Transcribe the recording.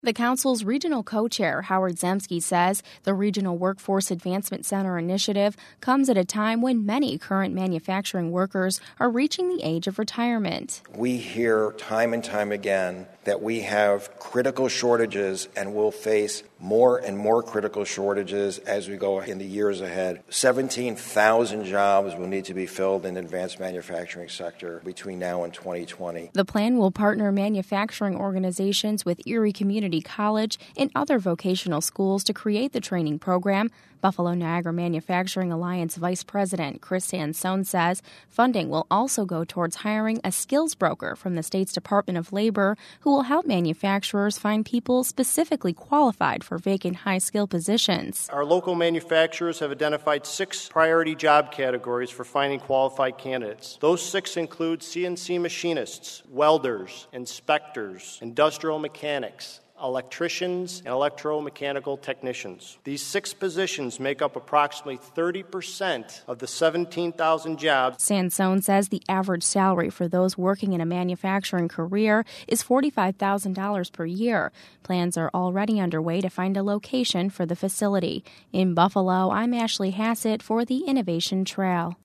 The council's regional co-chair, Howard Zemsky, says the Regional Workforce Advancement Center initiative comes at a time when many current manufacturing workers are reaching the age of retirement. We hear time and time again that we have critical shortages and will face more and more critical shortages as we go in the years ahead. 17,000 jobs will need to be filled in the advanced manufacturing sector between now and 2020. The plan will partner manufacturing organizations with Erie Community College and other vocational schools to create the training program. Buffalo Niagara Manufacturing Alliance Vice President Chris Sansone says funding will also go towards hiring a skills broker from the state's Department of Labor who will help manufacturers find people specifically qualified for vacant high-skill positions. Our local manufacturers have identified 6 priority job categories for finding qualified candidates. Those 6 include CNC machinists, welders, inspectors, industrial mechanics, electricians, and electromechanical technicians. These 6 positions make up approximately 30% of the 17,000 jobs. Sansone says the average salary for those working in a manufacturing career is $45,000 per year. Plans are already underway to find a location for the facility. In Buffalo, I'm Ashley Hassett for the Innovation Trail.